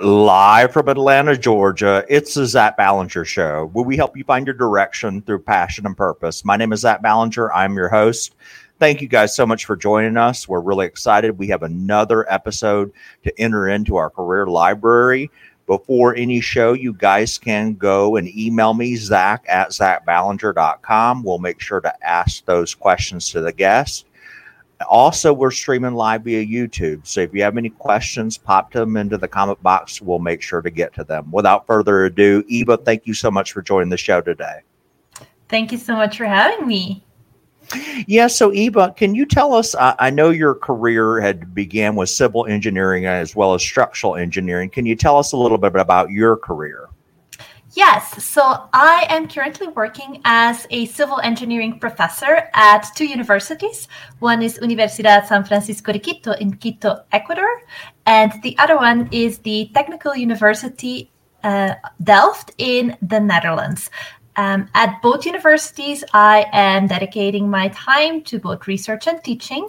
Live from Atlanta, Georgia, it's the Zach Ballinger Show, where we help you find your direction through passion and purpose. My name is Zach Ballinger. I'm your host. Thank you guys so much for joining us. We're really excited. We have another episode to enter into our career library. Before any show, you guys can go and email me, Zach at ZachBallinger.com. We'll make sure to ask those questions to the guest. Also, we're streaming live via YouTube. So if you have any questions, pop them into the comment box. We'll make sure to get to them. Without further ado, Eva, thank you so much for joining the show today. Thank you so much for having me. Yeah, so Eva, can you tell us, I know your career had began with civil engineering as well as structural engineering. Can you tell us a little bit about your career? Yes, so I am currently working as a civil engineering professor at two universities. One is Universidad San Francisco de Quito in Quito, Ecuador, and the other one is the Technical University Delft in the Netherlands. At both universities, I am dedicating my time to both research and teaching.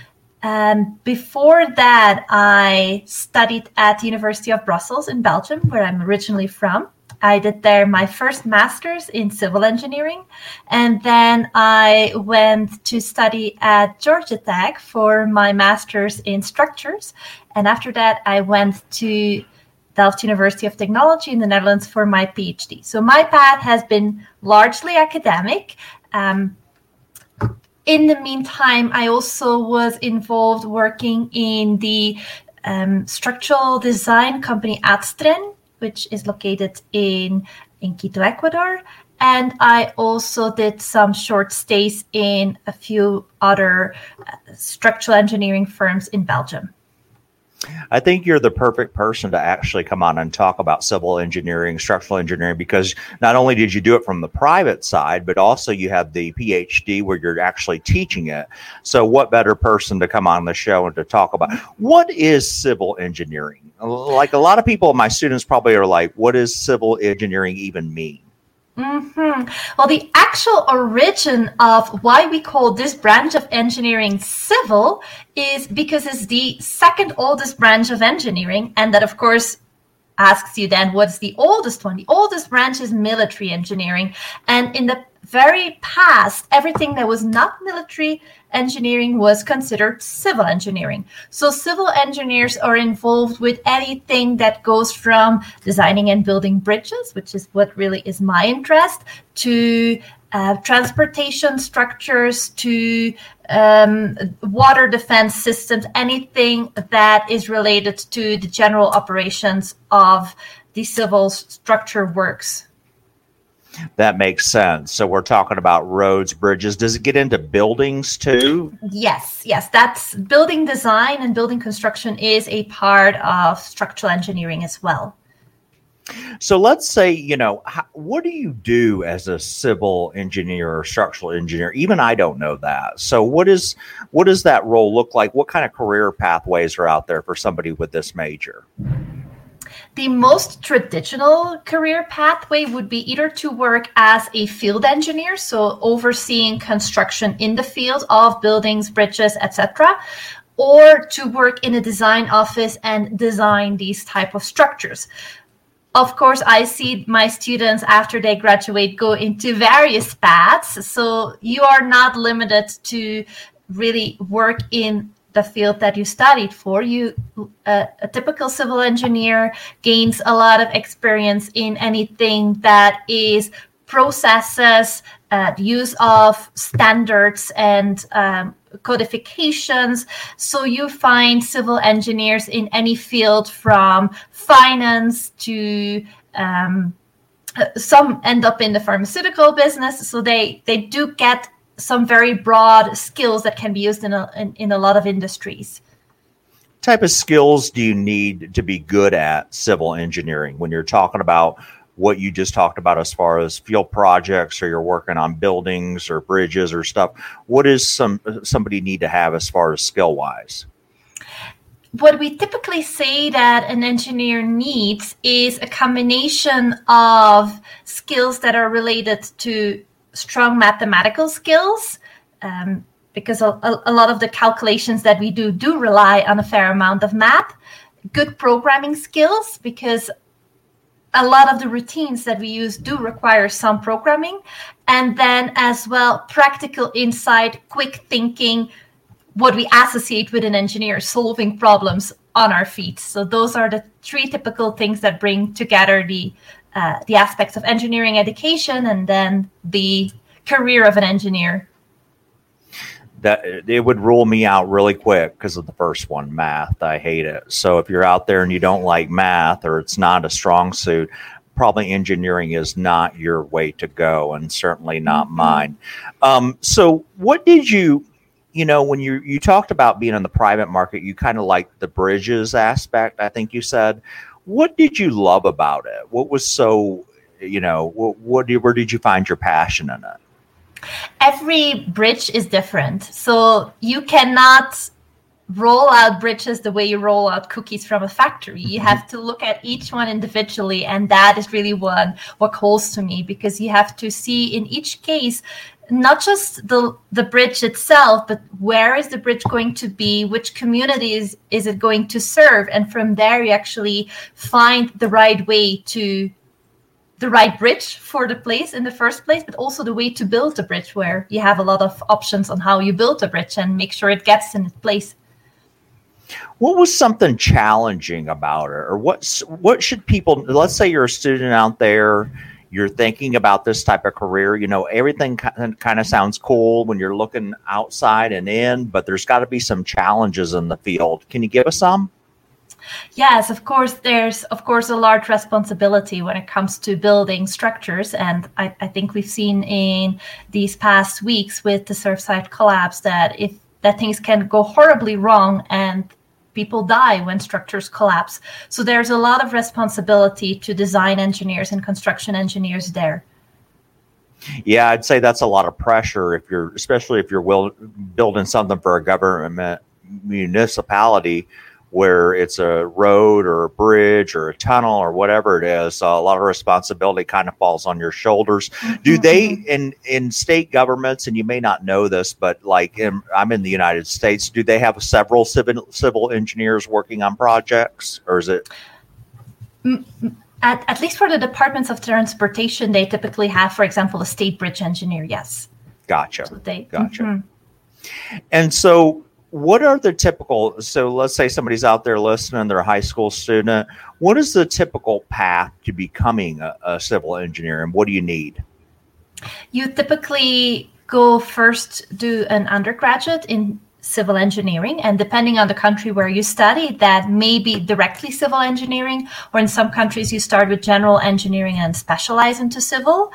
Before that, I studied at the University of Brussels in Belgium, where I'm originally from. I did there my first master's in civil engineering, and then I went to study at Georgia Tech for my master's in structures. And after that, I went to Delft University of Technology in the Netherlands for my PhD. So my path has been largely academic. In the meantime, I also was involved working in the structural design company Adstren, which is located in Quito, Ecuador. And I also did some short stays in a few other structural engineering firms in Belgium. I think you're the perfect person to actually come on and talk about civil engineering, structural engineering, because not only did you do it from the private side, but also you have the PhD where you're actually teaching it. So what better person to come on the show and to talk about what is civil engineering? Like a lot of people, my students probably are like, what does civil engineering even mean? Well, the actual origin of why we call this branch of engineering civil is because it's the second oldest branch of engineering. And that, of course, asks you then, what's the oldest one? The oldest branch is military engineering. And in the very past, everything that was not military engineering was considered civil engineering. So civil engineers are involved with anything that goes from designing and building bridges, which is what really is my interest, to transportation structures, to water defense systems, anything that is related to the general operations of the civil structure works. That makes sense. So we're talking about roads, bridges. Does it get into buildings too? Yes. That's building design and building construction is a part of structural engineering as well. So let's say, what do you do as a civil engineer or structural engineer? Even I don't know that. So what does that role look like? What kind of career pathways are out there for somebody with this major? The most traditional career pathway would be either to work as a field engineer, so overseeing construction in the field of buildings, bridges, etc., or to work in a design office and design these type of structures. Of course, I see my students after they graduate go into various paths, so you are not limited to really work in the field that you studied for. A typical civil engineer gains a lot of experience in anything that is processes, use of standards and codifications. So you find civil engineers in any field from finance to some end up in the pharmaceutical business. So they do get some very broad skills that can be used in a lot of industries. What type of skills do you need to be good at civil engineering when you're talking about what you just talked about as far as field projects or you're working on buildings or bridges or stuff? What does somebody need to have as far as skill wise? What we typically say that an engineer needs is a combination of skills that are related to strong mathematical skills, because a lot of the calculations that we do rely on a fair amount of math. good programming skills, because a lot of the routines that we use do require some programming. And then as well, practical insight, quick thinking, what we associate with an engineer, solving problems on our feet. So those are the three typical things that bring together the aspects of engineering education and then the career of an engineer. That it would rule me out really quick because of the first one, math. I hate it. So if you're out there and you don't like math, or it's not a strong suit, probably engineering is not your way to go, and certainly not mine. So what did you when you talked about being in the private market, you kind of liked the bridges aspect, I think you said. What did you love about it? What was so, where did you find your passion in it? Every bridge is different. So you cannot roll out bridges the way you roll out cookies from a factory. You have to look at each one individually. And that is really what calls to me, because you have to see in each case, not just the bridge itself, but where is the bridge going to be? Which communities is it going to serve? And from there, you actually find the right way to the right bridge for the place in the first place, but also the way to build the bridge, where you have a lot of options on how you build the bridge and make sure it gets in its place. What was something challenging about it? Or what should people, let's say you're a student out there, you're thinking about this type of career, everything kind of sounds cool when you're looking outside and in, but there's got to be some challenges in the field. Can you give us some? Yes, of course. There's, of course, a large responsibility when it comes to building structures. And I think we've seen in these past weeks with the Surfside collapse that things can go horribly wrong and people die when structures collapse. So there's a lot of responsibility to design engineers and construction engineers there. Yeah, I'd say that's a lot of pressure especially if you're building something for a government municipality, where it's a road or a bridge or a tunnel or whatever it is. A lot of responsibility kind of falls on your shoulders. Do they, in state governments, and you may not know this, but I'm in the United States, do they have several civil engineers working on projects, or is it? At least for the departments of transportation, they typically have, for example, a state bridge engineer. Yes. Gotcha. So gotcha. And so, what are the typical, so let's say somebody's out there listening, they're a high school student. What is the typical path to becoming a civil engineer, and what do you need? You typically go first do an undergraduate in civil engineering, and depending on the country where you study, that may be directly civil engineering, or in some countries you start with general engineering and specialize into civil.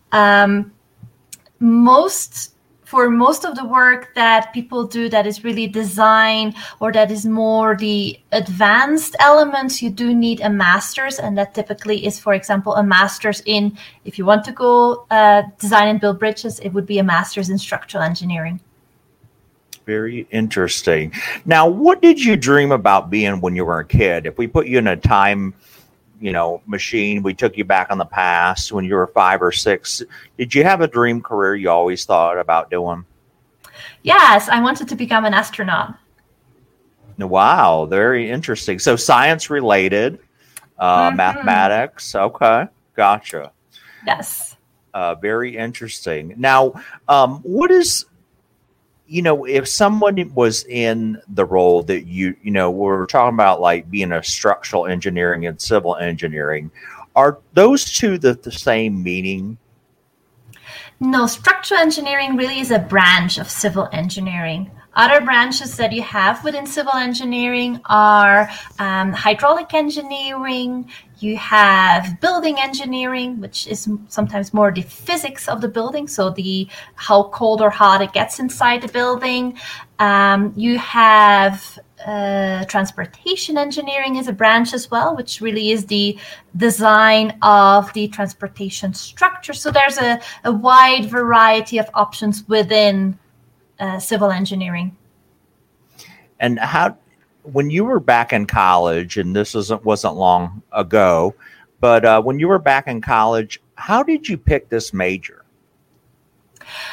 For most of the work that people do that is really design, or that is more the advanced elements, you do need a master's. And that typically is, for example, a master's in, if you want to go design and build bridges, it would be a master's in structural engineering. Very interesting. Now, what did you dream about being when you were a kid? If we put you in a time machine, we took you back on the past when you were 5 or 6. Did you have a dream career you always thought about doing? Yes, I wanted to become an astronaut. Wow, very interesting. So science related, mathematics. Okay, gotcha. Yes. Very interesting. Now, what is, if someone was in the role that we're talking about, like being a structural engineering and civil engineering, are those two the same meaning? No, structural engineering really is a branch of civil engineering. Other branches that you have within civil engineering are hydraulic engineering. You have building engineering, which is sometimes more the physics of the building, so how cold or hot it gets inside the building. You have transportation engineering is a branch as well, which really is the design of the transportation structure. So there's a wide variety of options within civil engineering. And when you were back in college, and this wasn't long ago, but when you were back in college, how did you pick this major?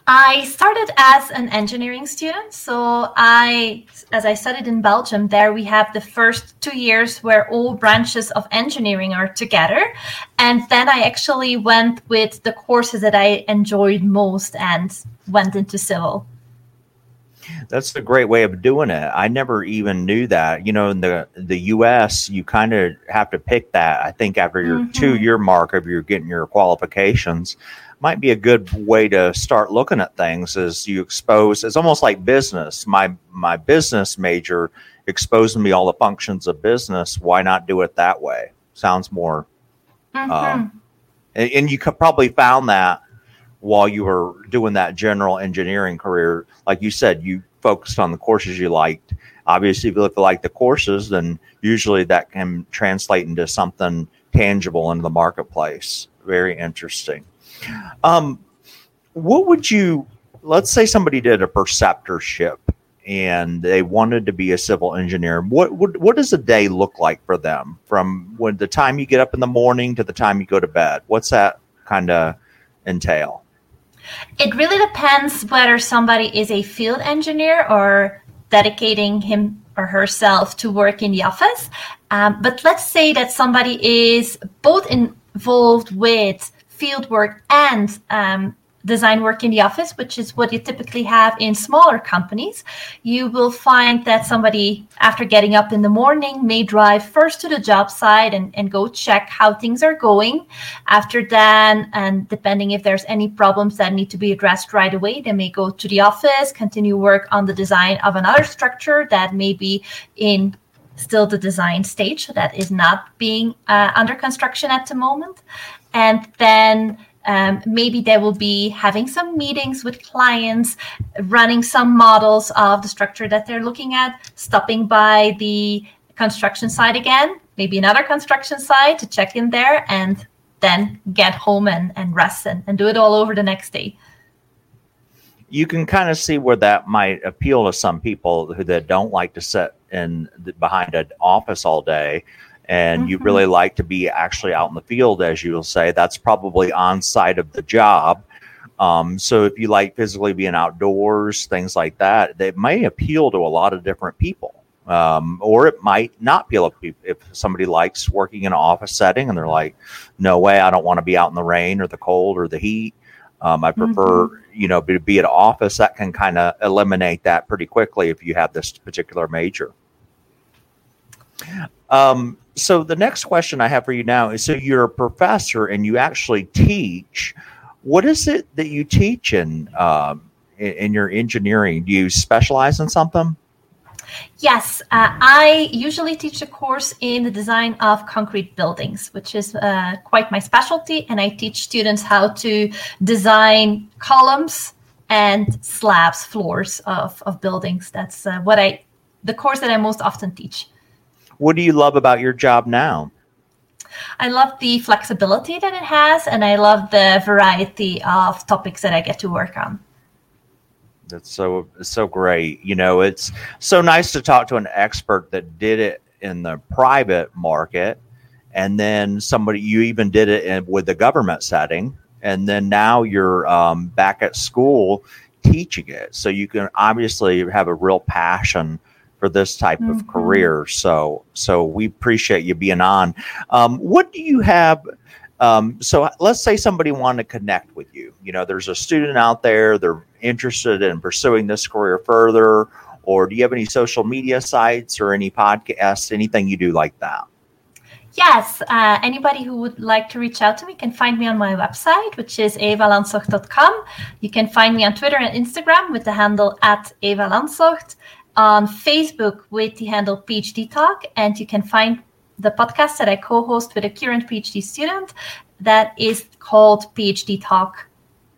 I started as an engineering student. So as I studied in Belgium, there we have the first 2 years where all branches of engineering are together. And then I actually went with the courses that I enjoyed most and went into civil. That's a great way of doing it. I never even knew that. You know, in the U.S., you kind of have to pick that. I think after your 2-year mark of you're getting your qualifications, might be a good way to start looking at things as you expose. It's almost like business. My business major exposed me all the functions of business. Why not do it that way? Sounds more. And you probably found that while you were doing that general engineering career. Like you said, you focused on the courses you liked. Obviously, if you like the courses, then usually that can translate into something tangible in the marketplace. Very interesting. What would you, let's say somebody did a preceptorship and they wanted to be a civil engineer. What does a day look like for them from when the time you get up in the morning to the time you go to bed? What's that kind of entail? It really depends whether somebody is a field engineer or dedicating him or herself to work in the office. But let's say that somebody is both involved with field work and design work in the office, which is what you typically have in smaller companies. You will find that somebody, after getting up in the morning, may drive first to the job site and go check how things are going. After that, and depending if there's any problems that need to be addressed right away, they may go to the office, continue work on the design of another structure that may be in still the design stage, so that is not being under construction at the moment. And then maybe they will be having some meetings with clients, running some models of the structure that they're looking at, stopping by the construction site again, maybe another construction site to check in there, and then get home and rest and do it all over the next day. You can kind of see where that might appeal to some people that don't like to sit behind an office all day. And you really like to be actually out in the field, as you will say. That's probably on site of the job. So if you like physically being outdoors, things like that, they may appeal to a lot of different people. Or it might not appeal if somebody likes working in an office setting and they're like, no way, I don't want to be out in the rain or the cold or the heat. I prefer, to be at an office. That can kind of eliminate that pretty quickly if you have this particular major. So the next question I have for you now is, so you're a professor and you actually teach. What is it that you teach in your engineering? Do you specialize in something? Yes, I usually teach a course in the design of concrete buildings, which is quite my specialty. And I teach students how to design columns and slabs, floors of buildings. That's the course that I most often teach. What do you love about your job now? I love the flexibility that it has, and I love the variety of topics that I get to work on. That's so great. It's so nice to talk to an expert that did it in the private market, and then you even did it with the government setting, and then now you're back at school teaching it. So you can obviously have a real passion for this type of career. So we appreciate you being on. What do you have? So let's say somebody wanted to connect with you. There's a student out there, they're interested in pursuing this career further, or do you have any social media sites or any podcasts, anything you do like that? Yes, anybody who would like to reach out to me can find me on my website, which is evalanzocht.com. You can find me on Twitter and Instagram with the handle @evalanzocht. On Facebook with the handle PhD Talk, and you can find the podcast that I co-host with a current PhD student that is called PhD Talk.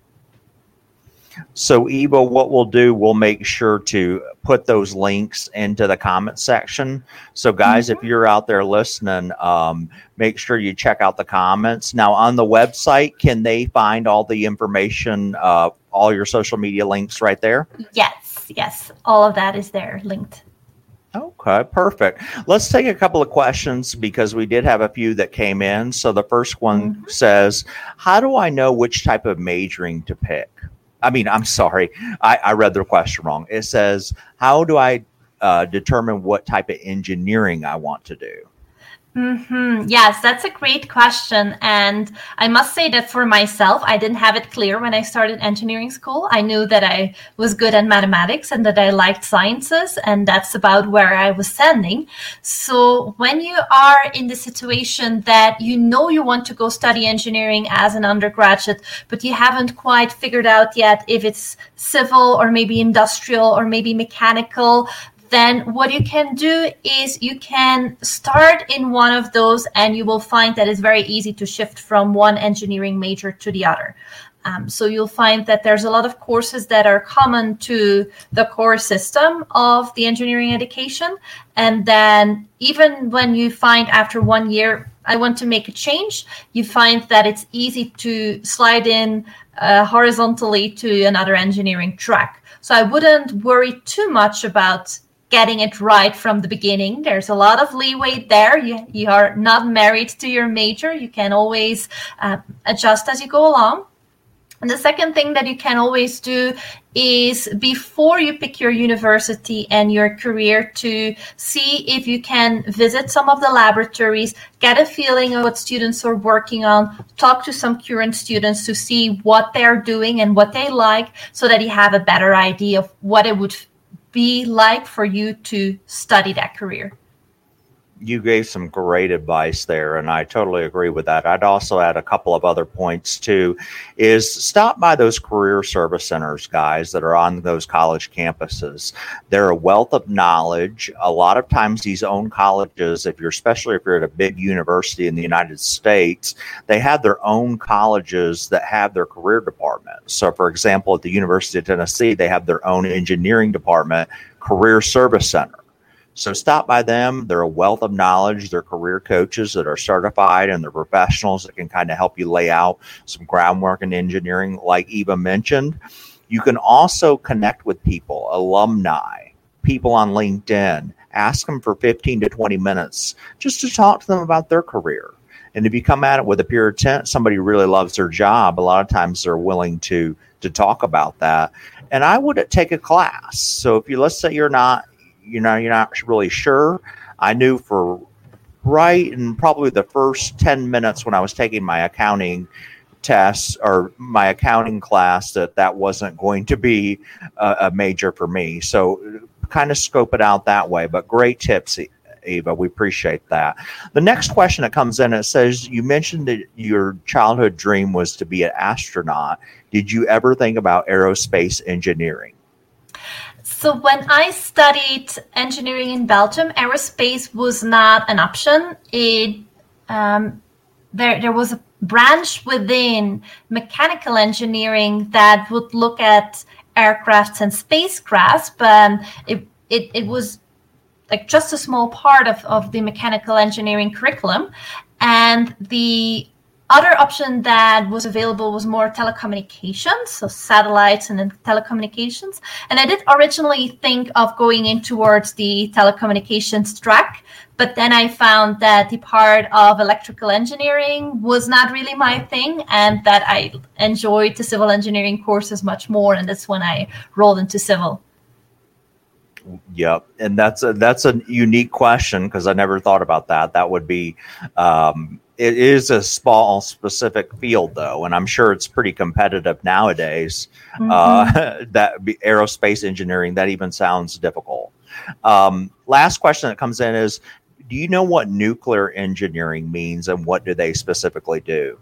So Eva, what we'll do, we'll make sure to put those links into the comment section. So guys, if you're out there listening, make sure you check out the comments. Now on the website, can they find all the information, all your social media links right there? Yes. All of that is there linked. Okay, perfect. Let's take a couple of questions because we did have a few that came in. So the first one says, how do I know which type of majoring to pick? I'm sorry. I read the question wrong. It says, how do I determine what type of engineering I want to do? Yes, that's a great question. And I must say that for myself, I didn't have it clear when I started engineering school. I knew that I was good at mathematics and that I liked sciences, and that's about where I was standing. So when you are in the situation that you know you want to go study engineering as an undergraduate, but you haven't quite figured out yet if it's civil or maybe industrial or maybe mechanical, then what you can do is you can start in one of those, and you will find that it's very easy to shift from one engineering major to the other. So you'll find that there's a lot of courses that are common to the core system of the engineering education. And then even when you find after 1 year, I want to make a change, you find that it's easy to slide in horizontally to another engineering track. So I wouldn't worry too much about getting it right from the beginning. There's a lot of leeway there. You are not married to your major. You can always adjust as you go along. And the second thing that you can always do is, before you pick your university and your career, to see if you can visit some of the laboratories, get a feeling of what students are working on, talk to some current students to see what they're doing and what they like, so that you have a better idea of what it would be like for you to study that career. You gave some great advice there, and I totally agree with that. I'd also add a couple of other points too, is stop by those career service centers, guys, that are on those college campuses. They're a wealth of knowledge. A lot of times these own colleges, especially if you're at a big university in the United States, they have their own colleges that have their career department. So for example, at the University of Tennessee, they have their own engineering department, career service center. So stop by them. They're a wealth of knowledge. They're career coaches that are certified, and they're professionals that can kind of help you lay out some groundwork in engineering, like Eva mentioned. You can also connect with people, alumni, people on LinkedIn. Ask them for 15 to 20 minutes just to talk to them about their career. And if you come at it with a pure intent, somebody really loves their job, a lot of times they're willing to talk about that. And I would take a class. So if let's say you're not really sure. I knew for right in probably the first 10 minutes when I was taking my accounting test or my accounting class that wasn't going to be a major for me. So kind of scope it out that way. But great tips, Eva. We appreciate that. The next question that comes in, it says, you mentioned that your childhood dream was to be an astronaut. Did you ever think about aerospace engineering? So when I studied engineering in Belgium, aerospace was not an option. There was a branch within mechanical engineering that would look at aircrafts and spacecrafts, but it was like just a small part of the mechanical engineering curriculum. And the other option that was available was more telecommunications, so satellites and then telecommunications. And I did originally think of going in towards the telecommunications track, but then I found that the part of electrical engineering was not really my thing, and that I enjoyed the civil engineering courses much more, and that's when I rolled into civil. Yep. And that's a unique question, because I never thought about that. That would be it is a small specific field, though, and I'm sure it's pretty competitive nowadays. That aerospace engineering, that even sounds difficult. Last question that comes in is, do you know what nuclear engineering means, and what do they specifically do?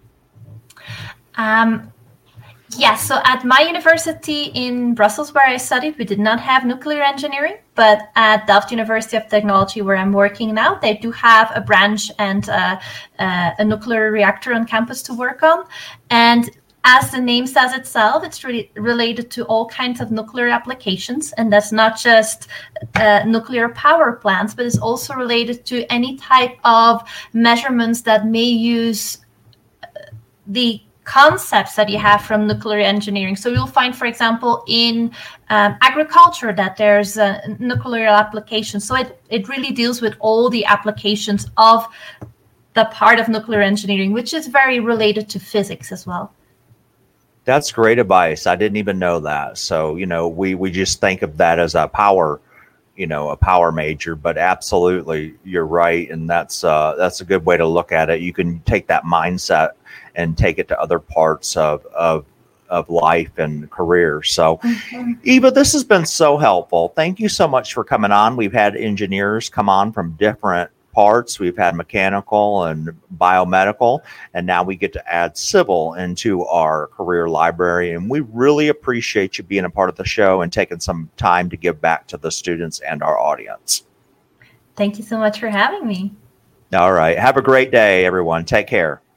Yes, so at my university in Brussels, where I studied, we did not have nuclear engineering, but at Delft University of Technology, where I'm working now, they do have a branch and a nuclear reactor on campus to work on. And as the name says itself, it's really related to all kinds of nuclear applications. And that's not just nuclear power plants, but it's also related to any type of measurements that may use the concepts that you have from nuclear engineering. So you'll find, for example, in agriculture that there's a nuclear application. So it really deals with all the applications of the part of nuclear engineering, which is very related to physics as well. That's great advice. I didn't even know that. So, we just think of that as a power, a power major, but absolutely you're right. And that's a good way to look at it. You can take that mindset and take it to other parts of life and career. So, Eva, this has been so helpful. Thank you so much for coming on. We've had engineers come on from different parts. We've had mechanical and biomedical, and now we get to add civil into our career library. And we really appreciate you being a part of the show and taking some time to give back to the students and our audience. Thank you so much for having me. All right. Have a great day, everyone. Take care.